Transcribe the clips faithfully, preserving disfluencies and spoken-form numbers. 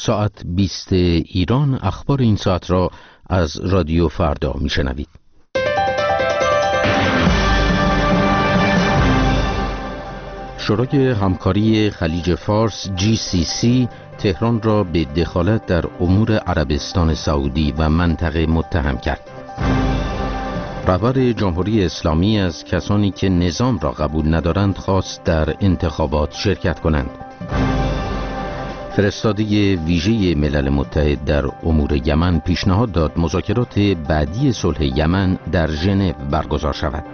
ساعت بیست ایران اخبار این ساعت را از رادیو فردا میشنوید. شورای همکاری خلیج فارس جی سی سی تهران را به دخالت در امور عربستان سعودی و منطقه متهم کرد. رهبر جمهوری اسلامی از کسانی که نظام را قبول ندارند خواست در انتخابات شرکت کنند. فرستاده ویژه ملل متحد در امور یمن پیشنهاد داد مذاکرات بعدی صلح یمن در ژنو برگزار شود.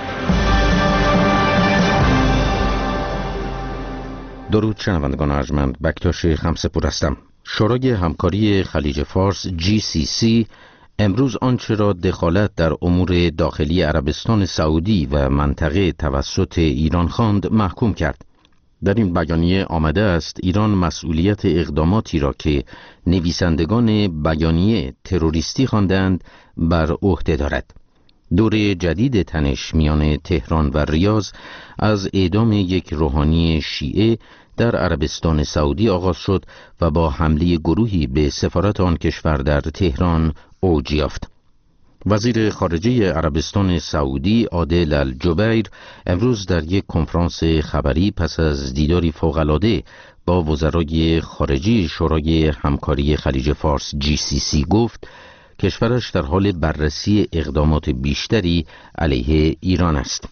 درود شنوندگان ارجمند، بکتاش خمسه‌پور هستم. شورای همکاری خلیج فارس جی سی سی امروز آنچه را دخالت در امور داخلی عربستان سعودی و منطقه توسط ایران خواند محکوم کرد. در این بیانیه آمده است ایران مسئولیت اقداماتی را که نویسندگان بیانیه تروریستی خواندند بر عهده دارد. دور جدید تنش میان تهران و ریاض از اعدام یک روحانی شیعه در عربستان سعودی آغاز شد و با حمله گروهی به سفارت آن کشور در تهران اوج یافت. وزیر خارجه عربستان سعودی عادل الجبیر امروز در یک کنفرانس خبری پس از دیداری فوق‌العاده با وزرای خارجه شورای همکاری خلیج فارس جی سی سی گفت کشورش در حال بررسی اقدامات بیشتری علیه ایران است.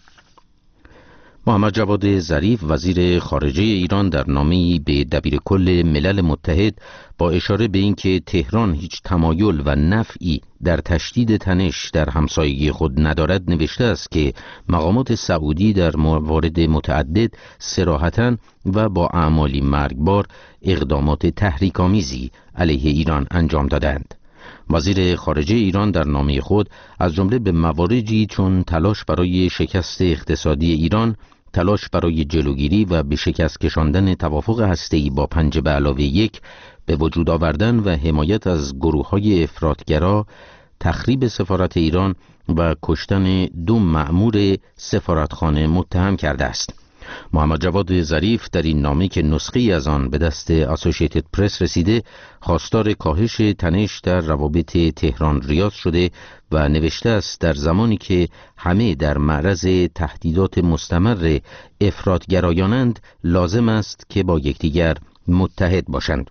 محمد جواد ظریف وزیر خارجه ایران در نامه‌ای به دبیرکل ملل متحد با اشاره به اینکه تهران هیچ تمایل و نفعی در تشدید تنش در همسایگی خود ندارد نوشته است که مقامات سعودی در موارد متعدد صراحتاً و با اعمالی مرگبار اقدامات تحریک‌آمیزی علیه ایران انجام دادند. وزیر خارجه ایران در نامه خود از جمله به مواردی چون تلاش برای شکست اقتصادی ایران، تلاش برای جلوگیری و به شکست کشاندن توافق هسته‌ای با پنج به علاوه یک، به وجود آوردن و حمایت از گروه‌های افراطگرا، تخریب سفارت ایران و کشتن دو مأمور سفارتخانه متهم کرده است. محمد جواد ظریف در این نامه که نسخه‌ای از آن به دست اسوسییتد پرس رسیده خواستار کاهش تنش در روابط تهران ریاض شده و نوشته است در زمانی که همه در معرض تهدیدات مستمر افراطگرایانند لازم است که با یکدیگر متحد باشند.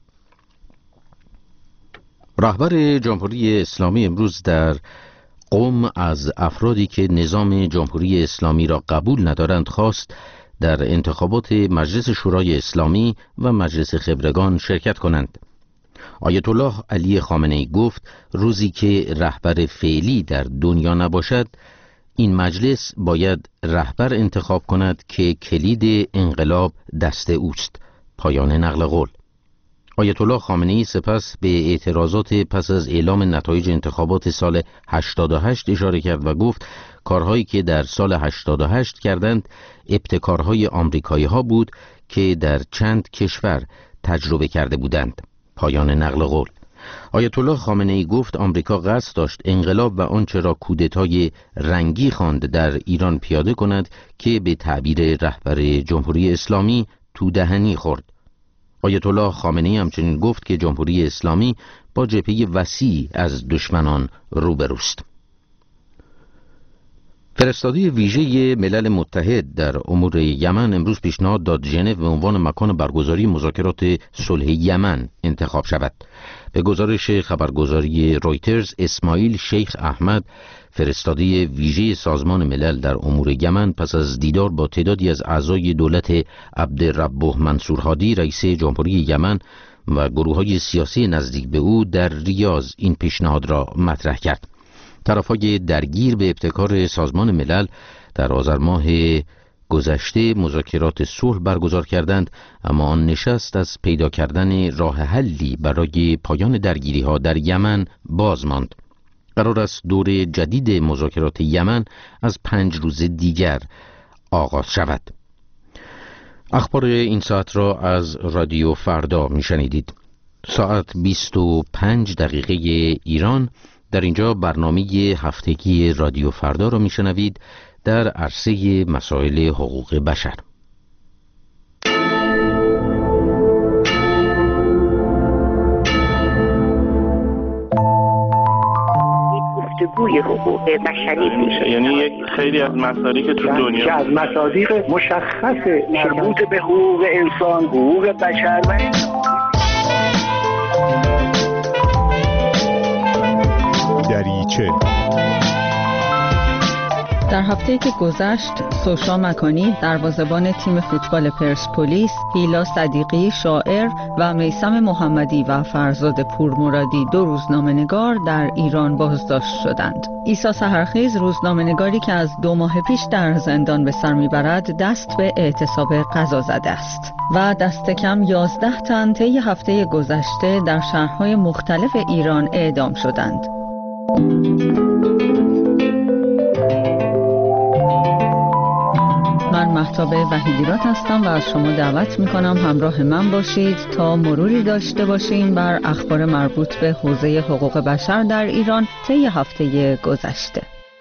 رهبر جمهوری اسلامی امروز در قم از افرادی که نظام جمهوری اسلامی را قبول ندارند خواست در انتخابات مجلس شورای اسلامی و مجلس خبرگان شرکت کنند. آیت الله علی خامنه‌ای گفت روزی که رهبر فعلی در دنیا نباشد این مجلس باید رهبر انتخاب کند که کلید انقلاب دست اوست. پایان نقل قول. آیت الله خامنه‌ای سپس به اعتراضات پس از اعلام نتایج انتخابات سال هشتاد و هشت اشاره کرد و گفت کارهایی که در سال هشتاد و هشت کردند ابتکارهای آمریکایی ها بود که در چند کشور تجربه کرده بودند. پایان نقل قول. آیت الله خامنه‌ای گفت آمریکا قصد داشت انقلاب و آنچه را کودتای رنگی خواند در ایران پیاده کند که به تعبیر رهبر جمهوری اسلامی تو دهنی خورد. آیت الله خامنه‌ای همچنین گفت که جمهوری اسلامی با جبهه وسیع از دشمنان روبروست. فرستاده ویژه ملل متحد در امور یمن امروز پیشنهاد داد ژنو به عنوان مکان برگزاری مذاکرات صلح یمن انتخاب شود. به گزارش خبرگزاری رویترز، اسماعیل شیخ احمد فرستاده ویژه سازمان ملل در امور یمن پس از دیدار با تعدادی از اعضای دولت عبدالربه منصور هادی رئیس جمهوری یمن و گروه‌های سیاسی نزدیک به او در ریاض این پیشنهاد را مطرح کرد. طرف‌های درگیر به ابتکار سازمان ملل در آذر ماه گذشته مذاکرات صلح برگزار کردند، اما آن نشست از پیدا کردن راه حلی برای پایان درگیری‌ها در یمن باز ماند. قرار است دور جدید مذاکرات یمن از پنج روز دیگر آغاز شود. اخبار این ساعت را از رادیو فردا میشنیدید. ساعت بیست و پنج دقیقه ایران. در اینجا برنامه هفتگی رادیو فردا را میشنوید در عرصه مسائل حقوق بشر. بازگوی حقوق بشری میشه. یعنی یک خیلی از مسائلی که تو دنیا که از مصادیق مشخص مربوط به حقوق انسان، حقوق بشر و دریچه. در هفته‌ای که گذشت، سوشا مکانی دروازه‌بان تیم فوتبال پرسپولیس، هیلا صدیقی شاعر و میثم محمدی و فرزاد پورمرادی دو روزنامه‌نگار در ایران بازداشت شدند. عیسی سحرخیز روزنامه‌نگاری که از دو ماه پیش در زندان به سر می‌برد دست به اعتصاب قضا زده است و دست کم یازده تن طی هفته گذشته در شهرهای مختلف ایران اعدام شدند. من مهتاب وحیدیراد هستم و از شما دعوت میکنم همراه من باشید تا مروری داشته باشیم بر اخبار مربوط به حوزه حقوق بشر در ایران طی هفته گذشته.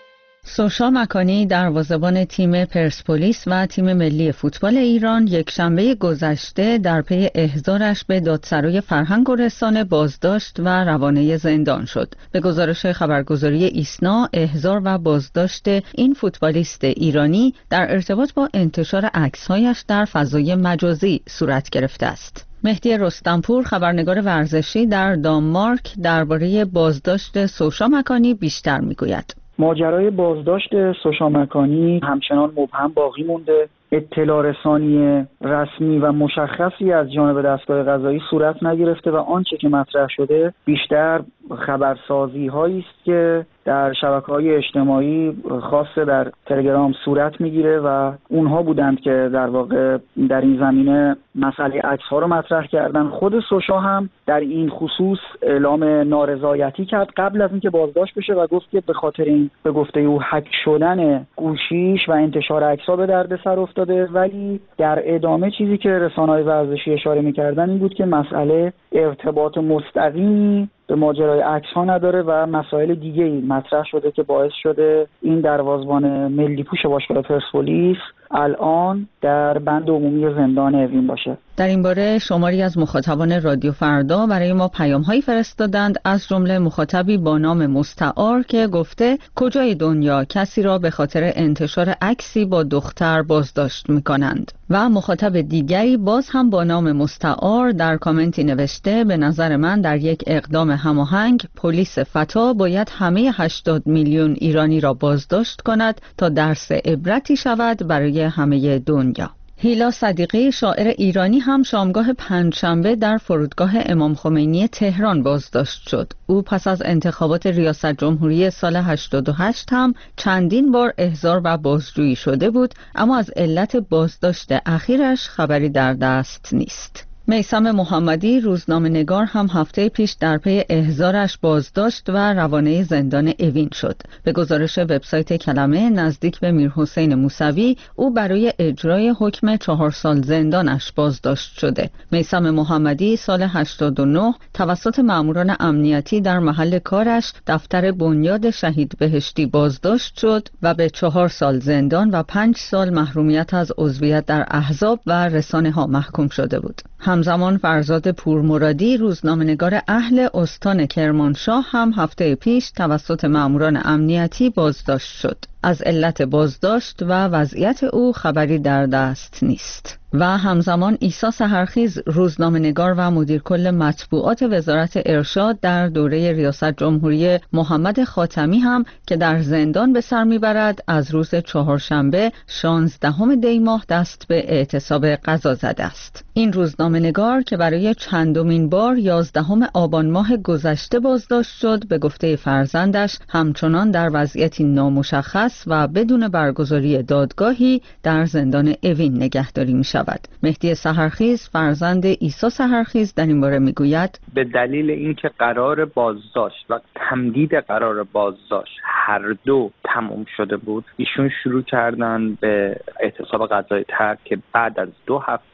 سوشا مکانی دروازه‌بان تیم پرسپولیس و تیم ملی فوتبال ایران یک شنبه گذشته در پی احضارش به دادسرای فرهنگ و رسانه بازداشت و روانه زندان شد. به گزارش خبرگزاری ایسنا، احضار و بازداشت این فوتبالیست ایرانی در ارتباط با انتشار عکس‌هایش در فضای مجازی صورت گرفته است. مهدی رستمپور، خبرنگار ورزشی در دانمارک، درباره بازداشت سوشا مکانی بیشتر میگوید. ماجرای بازداشت سوشا مکانی همچنان مبهم باقی مونده. اطلاع رسانی رسمی و مشخصی از جانب دستگاه قضایی صورت نگرفته و آنچه که مطرح شده بیشتر خبرسازی هایی است که در شبکه‌های اجتماعی خاصه در تلگرام صورت میگیره و اونها بودند که در واقع در این زمینه مسئله عکس‌ها رو مطرح کردن. خود سوشا هم در این خصوص اعلام نارضایتی کرد قبل از اینکه بازداشت بشه و گفت که به خاطر این به گفته او هک شدن گوشیش و انتشار عکس‌ها به دردسر افتاده، ولی در ادامه چیزی که رسانه‌های ورزشی اشاره می‌کردن این بود که مسئله ارتباط مستقیمی به ماجرای عکس‌ها نداره و مسائل دیگه‌ای مطرح شده که باعث شده این دروازه‌بان ملی پوش باشگاه پرسپولیس الان در بند عمومی زندان اوین باشه. در این باره شماری از مخاطبان رادیو فردا برای ما پیام‌هایی فرستادند، از جمله مخاطبی با نام مستعار که گفته کجای دنیا کسی را به خاطر انتشار عکسی با دختر بازداشت می‌کنند. و مخاطب دیگری باز هم با نام مستعار در کامنتی نوشته به نظر من در یک اقدام هماهنگ پلیس فتا باید همه هشتاد میلیون ایرانی را بازداشت کند تا درس عبرتی شود برای همه دنیا. هیلا صدیقی شاعر ایرانی هم شامگاه پنجشنبه در فرودگاه امام خمینی تهران بازداشت شد. او پس از انتخابات ریاست جمهوری سال هشتاد و هشت هم چندین بار احضار و بازجویی شده بود، اما از علت بازداشت اخیرش خبری در دست نیست. میثم محمدی روزنامه‌نگار هم هفته پیش در پی احضارش بازداشت و روانه زندان اوین شد. به گزارش وبسایت کلمه، نزدیک به میرحسین موسوی او برای اجرای حکم چهار سال زندانش بازداشت شده. میثم محمدی سال هشتاد و نه توسط ماموران امنیتی در محل کارش دفتر بنیاد شهید بهشتی بازداشت شد و به چهار سال زندان و پنج سال محرومیت از عضویت در احزاب و رسانه ها محکوم شده بود. همزمان فرزاد پورمرادی روزنامه‌نگار اهل استان کرمانشاه هم هفته پیش توسط ماموران امنیتی بازداشت شد. از علت بازداشت و وضعیت او خبری در دست نیست. و همزمان عیسی سحرخیز روزنامه‌نگار و مدیر کل مطبوعات وزارت ارشاد در دوره ریاست جمهوری محمد خاتمی هم که در زندان به سر میبرد از روز چهارشنبه شانزدهم دی ماه دست به اعتصاب قضا زده است. این روزنامه‌نگار که برای چندمین بار یازدهم آبان ماه گذشته بازداشت شد، به گفته فرزندش همچنان در وضعیتی نامشخص و بدون برگزاری دادگاهی در زندان اوین نگهداری می شود. مهدی سحرخیز فرزند عیسی سحرخیز در این باره می گوید به دلیل اینکه قرار بازداشت و تمدید قرار بازداشت هر دو تمام شده بود، ایشون شروع کردن به اعتصاب قضای ترک که بعد از دو هفته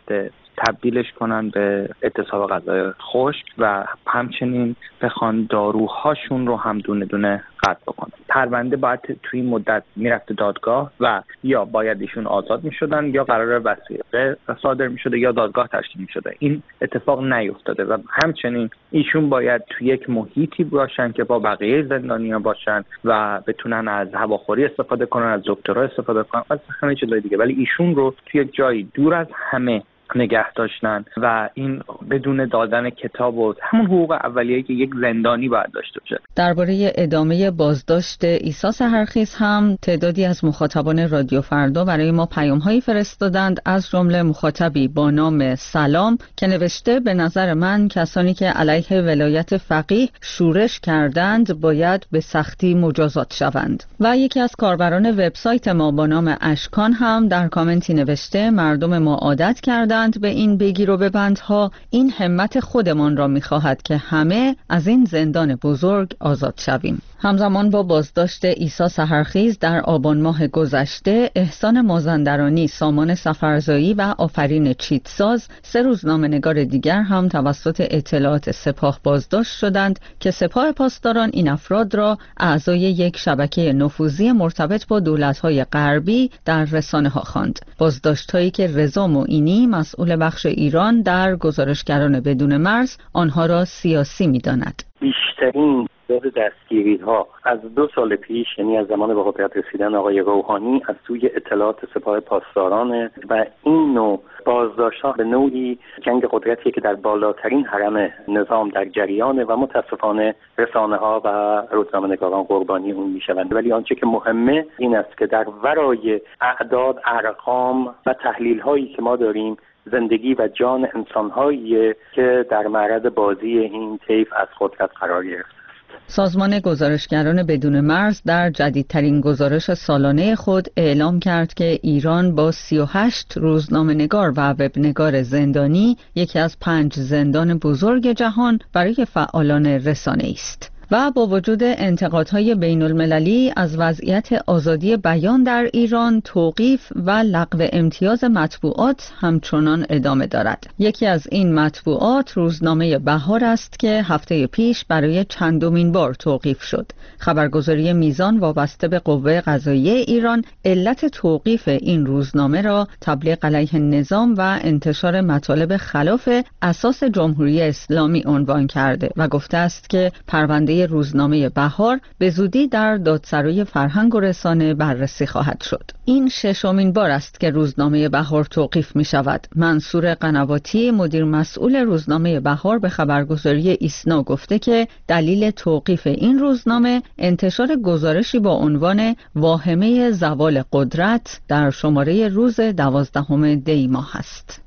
تبدیلش کنن به اعتصاب غذای خشک و همچنین بخوان داروهاشون رو هم دونه دونه قطع بکنن. پرونده باید توی این مدت میرفت دادگاه و یا باید ایشون آزاد میشدن یا قرار وثیقه صادر میشده یا دادگاه تشکیل میشده. این اتفاق نیفتاده و همچنین ایشون باید توی یک محیطی باشن که با بقیه زندانیان باشن و بتونن از هواخوری استفاده کنن، از دکترها استفاده کنن، از همه چیزای دیگه، ولی ایشون رو توی یک جایی دور از همه نگه داشتن و این بدون دادن کتاب و همون حقوق اولیه‌ای که یک زندانی باید داشته باشه. درباره ادامه بازداشت عیسی سحرخیز هم تعدادی از مخاطبان رادیو فردا برای ما پیام‌هایی فرستادند، از جمله مخاطبی با نام سلام که نوشته به نظر من کسانی که علیه ولایت فقیه شورش کردند باید به سختی مجازات شوند. و یکی از کاربران وبسایت ما با نام اشکان هم در کامنتی نوشته مردم ما عادت کردند به این بگیر و ببندها، این همت خودمان را می‌خواهد که همه از این زندان بزرگ آزاد شویم. همزمان با بازداشت عیسی سحرخیز در آبان ماه گذشته، احسان مازندرانی، سامان سفرزایی و آفرین چیتساز، سه روزنامه‌نگار دیگر هم توسط اطلاعات سپاه بازداشت شدند که سپاه پاسداران این افراد را اعضای یک شبکه نفوذی مرتبط با دولت‌های غربی در رسانه‌ها خواند. بازداشت‌هایی که رضا معینی، مسئول بخش ایران در گزارشگران بدون مرز، آنها را سیاسی می‌داند. بیشترین تعداد دستگیری‌ها از دو سال پیش، یعنی از زمان به قدرت رسیدن آقای روحانی، از سوی اطلاعات سپاه پاسداران و این نوع بازداشت‌ها به نوعی جنگ قدرتی که در بالاترین هرم نظام در جریانه و متاسفانه رسانه‌ها و روزنامه‌نگاران قربانی اون می‌شوند. ولی آنچه که مهمه این است که در ورای اعداد، ارقام و تحلیل‌هایی که ما داریم، زندگی و جان انسان‌هایی که در معرض بازی این طیف از قدرت قرار گرفته. سازمان گزارشگران بدون مرز در جدیدترین گزارش سالانه خود اعلام کرد که ایران با سی و هشت روزنامه‌نگار و وبنگار زندانی یکی از پنج زندان بزرگ جهان برای فعالان رسانه‌ای است. و با وجود انتقادهای بین المللی از وضعیت آزادی بیان در ایران، توقیف و لغو امتیاز مطبوعات همچنان ادامه دارد. یکی از این مطبوعات روزنامه بهار است که هفته پیش برای چندمین بار توقیف شد. خبرگزاری میزان وابسته به قوه قضاییه ایران علت توقیف این روزنامه را تبلیغ علیه نظام و انتشار مطالب خلاف اساس جمهوری اسلامی عنوان کرده و گفته است که پرونده روزنامه بهار به زودی در دادسرای فرهنگ و رسانه بررسی خواهد شد. این ششمین بار است که روزنامه بهار توقیف می شود. منصور قنواتی، مدیر مسئول روزنامه بهار، به خبرگزاری ایسنا گفته که دلیل توقیف این روزنامه انتشار گزارشی با عنوان واهمه زوال قدرت در شماره روز دوازدهم دی ماه است.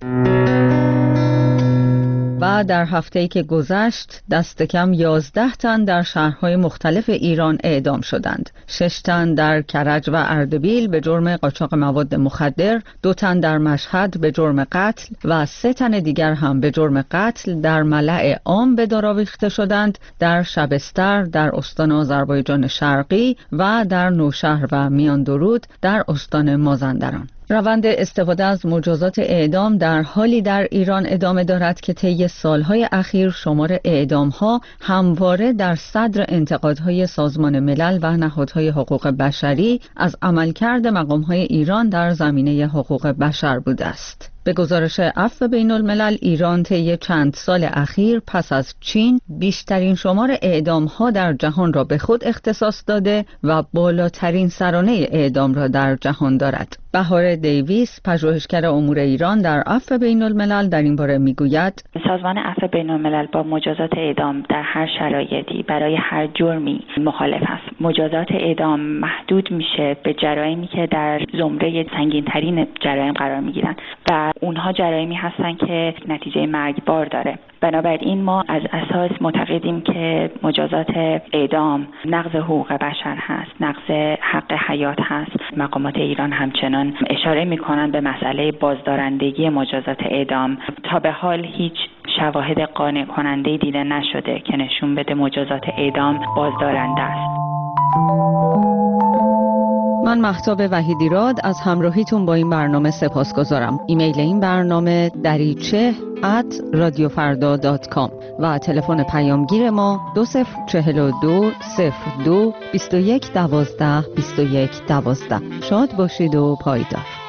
و در هفته‌ای که گذشت دست کم یازده تن در شهرهای مختلف ایران اعدام شدند. شش تن در کرج و اردبیل به جرم قاچاق مواد مخدر، دو تن در مشهد به جرم قتل و سه تن دیگر هم به جرم قتل در ملأ عام به دار آویخته شدند در شبستر در استان آذربایجان شرقی و در نوشهر و میان درود در استان مازندران. روند استفاده از مجازات اعدام در حالی در ایران ادامه دارد که طی سالهای اخیر شمار اعدام‌ها همواره در صدر انتقادهای سازمان ملل و نهادهای حقوق بشری از عملکرد مقام‌های ایران در زمینه حقوق بشر بوده است. به گزارش عفو بین الملل، ایران طی چند سال اخیر پس از چین بیشترین شمار اعدام‌ها در جهان را به خود اختصاص داده و بالاترین سرانه اعدام را در جهان دارد. بهار دیویس، پژوهشگر امور ایران در عفو بین الملل، در این باره میگوید سازمان عفو بین الملل با مجازات اعدام در هر شرایطی برای هر جرمی مخالف است. مجازات اعدام محدود میشه به جرایمی که در زمره سنگین‌ترین جرایم قرار میگیرند و اونها جرایمی هستن که نتیجه مرگبار داره. بنابراین ما از اساس معتقدیم که مجازات اعدام نقض حقوق بشر هست، نقض حق حیات هست. مقامات ایران همچنان اشاره میکنن به مسئله بازدارندگی مجازات اعدام. تا به حال هیچ شواهد قانع کننده دیده نشده که نشون بده مجازات اعدام بازدارنده است. من مهتاب وحیدیراد از همراهیتون با این برنامه سپاسگزارم. ایمیل این برنامه دریچه ات رادیو فردا دات کام و تلفن پیامگیر ما دو صفر چهل و دو صفر دو بیست و یک دوازده بیست و یک دوازده. شاد باشید و پایدار.